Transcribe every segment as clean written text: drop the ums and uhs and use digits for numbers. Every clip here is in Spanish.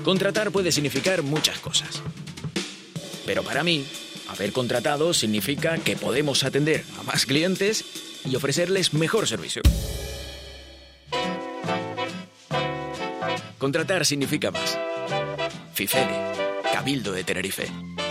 Contratar puede significar muchas cosas. Pero para mí, haber contratado significa que podemos atender a más clientes y ofrecerles mejor servicio. Contratar significa más. FIFEDE, Cabildo de Tenerife.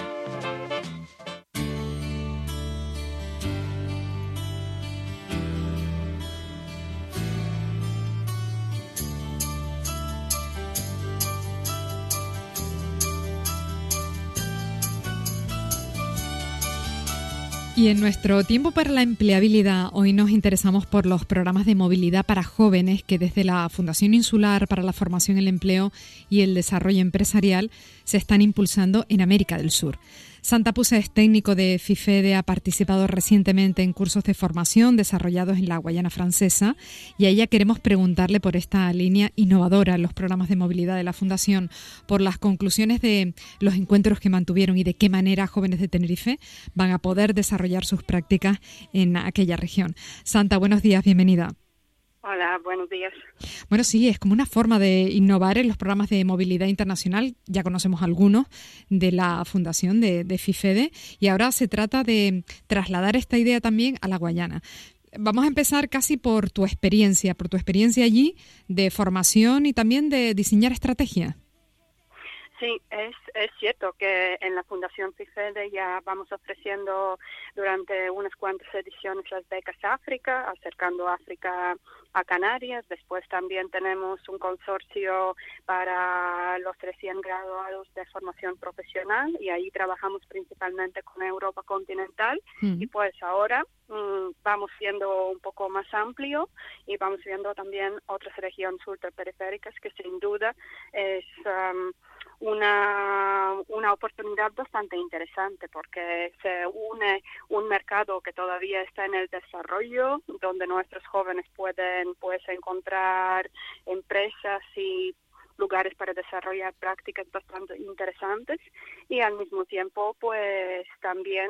Y en nuestro tiempo para la empleabilidad, hoy nos interesamos por los programas de movilidad para jóvenes que desde la Fundación Insular para la Formación, el Empleo y el Desarrollo Empresarial se están impulsando en América del Sur. Santa Pusa es técnico de FIFEDE, ha participado recientemente en cursos de formación desarrollados en la Guayana Francesa y a ella queremos preguntarle por esta línea innovadora en los programas de movilidad de la Fundación, por las conclusiones de los encuentros que mantuvieron y de qué manera jóvenes de Tenerife van a poder desarrollar sus prácticas en aquella región. Santa, buenos días, bienvenida. Hola, buenos días. Bueno, sí, es como una forma de innovar en los programas de movilidad internacional. Ya conocemos algunos de la Fundación de FIFEDE y ahora se trata de trasladar esta idea también a la Guayana. Vamos a empezar casi por tu experiencia allí de formación y también de diseñar estrategias. Sí, es cierto que en la Fundación FIFEDE ya vamos ofreciendo durante unas cuantas ediciones las becas África, acercando África a Canarias. Después también tenemos un consorcio para los recién graduados de formación profesional y ahí trabajamos principalmente con Europa continental. Y pues ahora vamos siendo un poco más amplio y vamos viendo también otras regiones ultraperiféricas que sin duda es una oportunidad bastante interesante porque se une un mercado que todavía está en el desarrollo, donde nuestros jóvenes pueden pues encontrar empresas y lugares para desarrollar prácticas bastante interesantes y al mismo tiempo pues también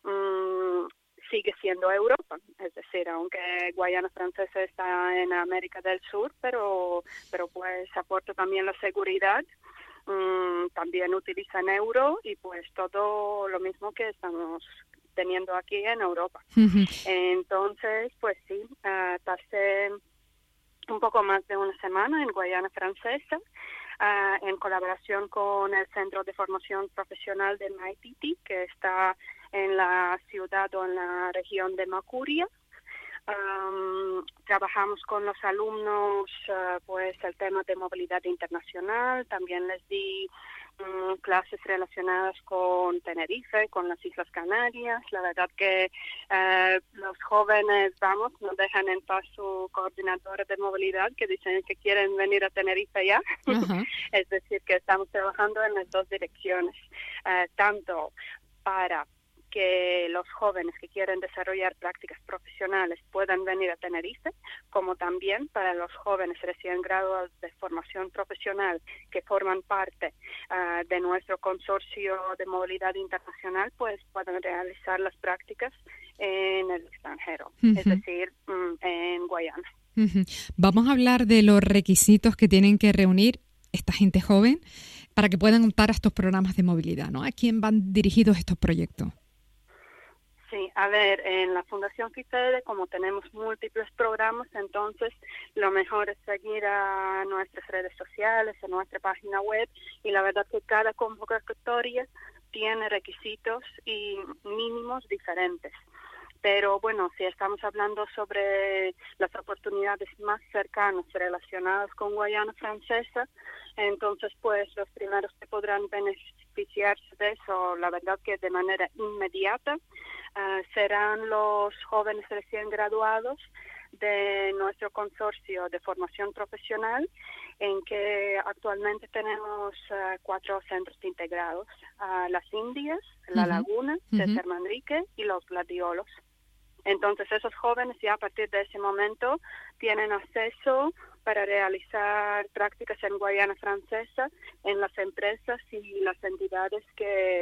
sigue siendo Europa, es decir, aunque Guayana Francesa está en América del Sur, pero pues aporta también la seguridad. También utilizan euro y pues todo lo mismo que estamos teniendo aquí en Europa. Entonces, pues sí, pasé un poco más de una semana en Guayana Francesa en colaboración con el Centro de Formación Profesional de Maititi, que está en la ciudad o en la región de Macuria. Trabajamos con los alumnos pues el tema de movilidad internacional, también les di clases relacionadas con Tenerife, con las Islas Canarias. La verdad que los jóvenes, no dejan en paz su coordinadora de movilidad, que dicen que quieren venir a Tenerife ya. Es decir, que estamos trabajando en las dos direcciones, tanto para que los jóvenes que quieren desarrollar prácticas profesionales puedan venir a Tenerife, como también para los jóvenes recién graduados de formación profesional que forman parte de nuestro consorcio de movilidad internacional, pues puedan realizar las prácticas en el extranjero, es decir, en Guayana. Vamos a hablar de los requisitos que tienen que reunir esta gente joven para que puedan optar a estos programas de movilidad, ¿no? ¿A quién van dirigidos estos proyectos? Sí, a ver, en la Fundación FIFEDE, como tenemos múltiples programas, entonces lo mejor es seguir a nuestras redes sociales, a nuestra página web, y la verdad que cada convocatoria tiene requisitos y mínimos diferentes. Pero bueno, si estamos hablando sobre las oportunidades más cercanas relacionadas con Guayana Francesa, entonces pues los primeros que podrán beneficiarse de eso, la verdad que de manera inmediata, serán los jóvenes recién graduados de nuestro consorcio de formación profesional, en que actualmente tenemos 4 centros integrados, Las Indias, La Laguna, César Manrique y Los Gladiolos. Entonces esos jóvenes ya a partir de ese momento tienen acceso para realizar prácticas en Guayana Francesa en las empresas y las entidades que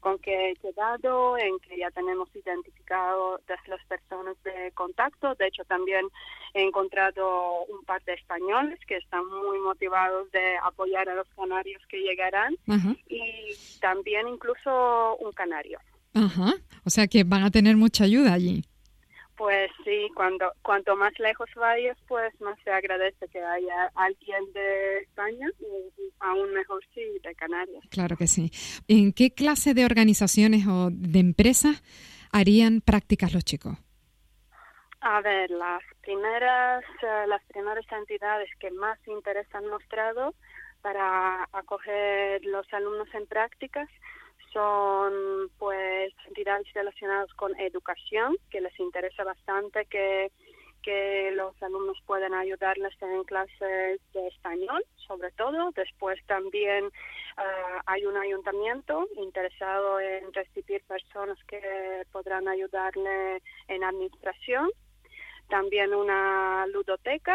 con que he quedado, en que ya tenemos identificado las personas de contacto. De hecho, también he encontrado un par de españoles que están muy motivados de apoyar a los canarios que llegarán. Ajá. Y también incluso un canario. Ajá. O sea que van a tener mucha ayuda allí. Pues sí, cuanto más lejos vayas, pues más se agradece que haya alguien de España y aún mejor sí de Canarias. Claro que sí. ¿En qué clase de organizaciones o de empresas harían prácticas los chicos? A ver, las primeras entidades que más interés han mostrado para acoger los alumnos en prácticas son pues entidades relacionadas con educación, que les interesa bastante que los alumnos puedan ayudarles en clases de español, sobre todo. Después también hay un ayuntamiento interesado en recibir personas que podrán ayudarle en administración. También una ludoteca.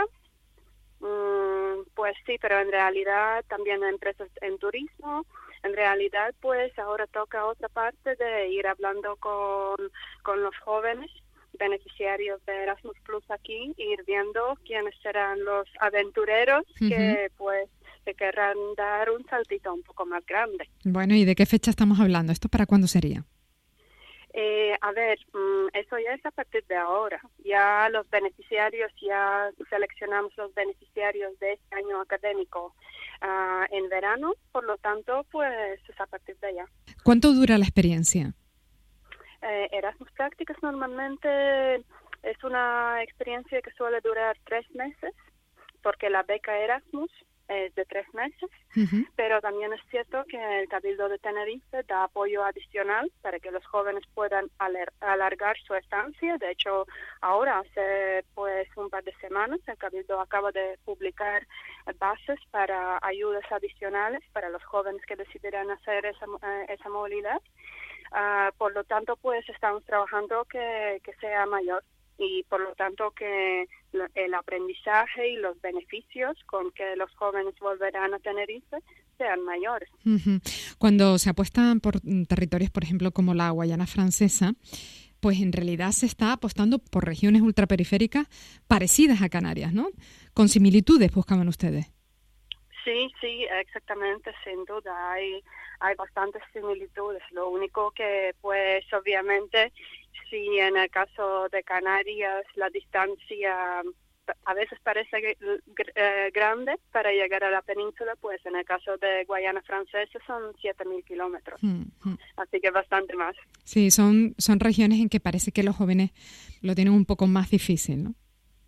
Pues sí, pero en realidad también empresas en turismo. En realidad, pues ahora toca otra parte de ir hablando con los jóvenes beneficiarios de Erasmus Plus aquí, ir viendo quiénes serán los aventureros que pues que querrán dar un saltito un poco más grande. Bueno, ¿y de qué fecha estamos hablando? ¿Esto para cuándo sería? A ver, eso ya es a partir de ahora. Ya los beneficiarios, ya seleccionamos los beneficiarios de este año académico en verano, por lo tanto, pues es a partir de allá. ¿Cuánto dura la experiencia? Erasmus Prácticas normalmente es una experiencia que suele durar 3 meses, porque la beca Erasmus es de 3 meses, pero también es cierto que el Cabildo de Tenerife da apoyo adicional para que los jóvenes puedan alargar su estancia. De hecho, ahora hace pues un par de semanas el Cabildo acaba de publicar bases para ayudas adicionales para los jóvenes que decidirán hacer esa movilidad. Por lo tanto, pues estamos trabajando que sea mayor. Y por lo tanto que el aprendizaje y los beneficios con que los jóvenes volverán a Tenerife sean mayores. Cuando se apuestan por territorios, por ejemplo, como la Guayana Francesa, pues en realidad se está apostando por regiones ultraperiféricas parecidas a Canarias, ¿no? Con similitudes buscaban ustedes. Sí, exactamente, sin duda. Hay bastantes similitudes. Lo único que, pues, obviamente, si en el caso de Canarias la distancia a veces parece grande para llegar a la península, pues en el caso de Guayana Francesa son 7.000 kilómetros. Así que bastante más. Sí, son regiones en que parece que los jóvenes lo tienen un poco más difícil, ¿no?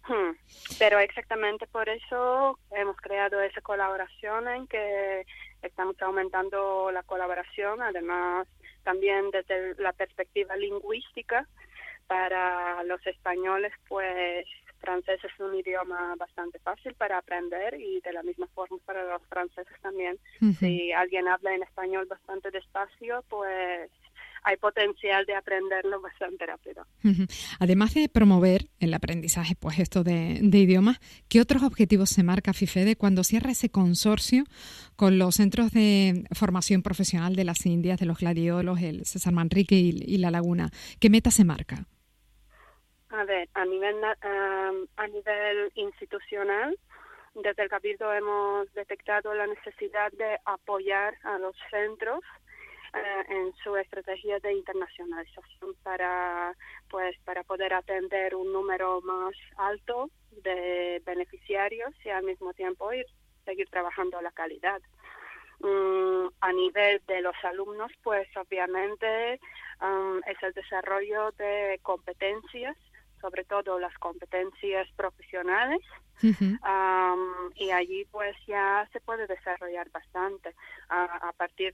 Pero exactamente por eso hemos creado esa colaboración en que estamos aumentando la colaboración, además también desde la perspectiva lingüística. Para los españoles, pues francés es un idioma bastante fácil para aprender y de la misma forma para los franceses también. Si alguien habla en español bastante despacio, pues hay potencial de aprenderlo bastante rápido. Además de promover el aprendizaje, pues esto de idiomas, ¿qué otros objetivos se marca FIFEDE cuando cierra ese consorcio con los centros de formación profesional de las Indias, de los Gladiolos, el César Manrique y La Laguna? ¿Qué meta se marca? A ver, a nivel institucional, desde el Cabildo hemos detectado la necesidad de apoyar a los centros en su estrategia de internacionalización para poder atender un número más alto de beneficiarios y al mismo tiempo seguir trabajando la calidad. A nivel de los alumnos, pues obviamente es el desarrollo de competencias, sobre todo las competencias profesionales, y allí pues ya se puede desarrollar bastante aparte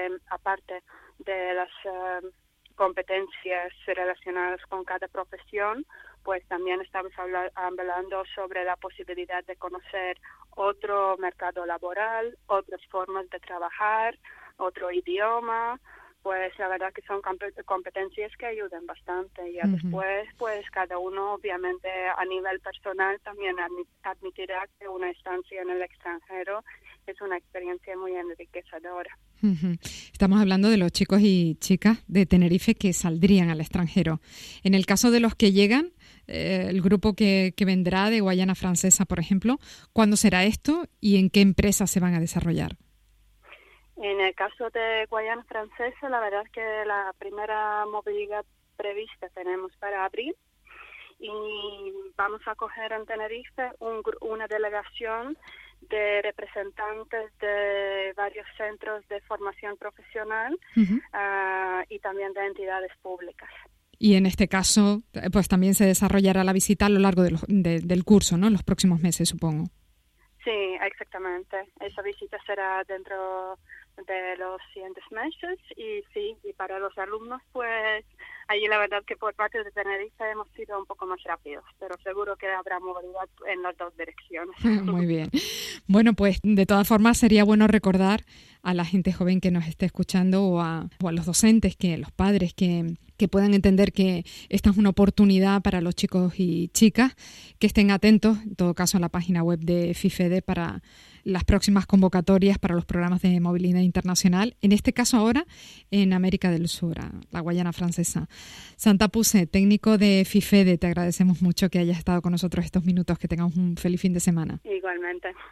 de las competencias relacionadas con cada profesión, pues también estamos hablando sobre la posibilidad de conocer otro mercado laboral, otras formas de trabajar, otro idioma. Pues la verdad que son competencias que ayudan bastante. Y después, pues cada uno obviamente a nivel personal también admitirá que una estancia en el extranjero es una experiencia muy enriquecedora. Estamos hablando de los chicos y chicas de Tenerife que saldrían al extranjero. En el caso de los que llegan, el grupo que vendrá de Guayana Francesa, por ejemplo, ¿cuándo será esto y en qué empresas se van a desarrollar? En el caso de Guayana Francesa, la verdad es que la primera movilidad prevista tenemos para abril y vamos a acoger en Tenerife una delegación de representantes de varios centros de formación profesional y también de entidades públicas. Y en este caso, pues también se desarrollará la visita a lo largo del curso, ¿no? En los próximos meses, supongo. Sí, exactamente. Esa visita será dentro de los siguientes meses y sí, y para los alumnos, pues allí la verdad que por parte de Tenerife hemos sido un poco más rápidos, pero seguro que habrá movilidad en las dos direcciones. Muy bien. Bueno, pues de todas formas sería bueno recordar a la gente joven que nos esté escuchando o a los docentes, los padres que puedan entender que esta es una oportunidad para los chicos y chicas, que estén atentos, en todo caso, a la página web de FIFEDE para las próximas convocatorias para los programas de movilidad internacional, en este caso ahora en América del Sur, la Guayana Francesa. Santa Puse, técnico de FIFEDE, te agradecemos mucho que hayas estado con nosotros estos minutos, que tengamos un feliz fin de semana. Igualmente.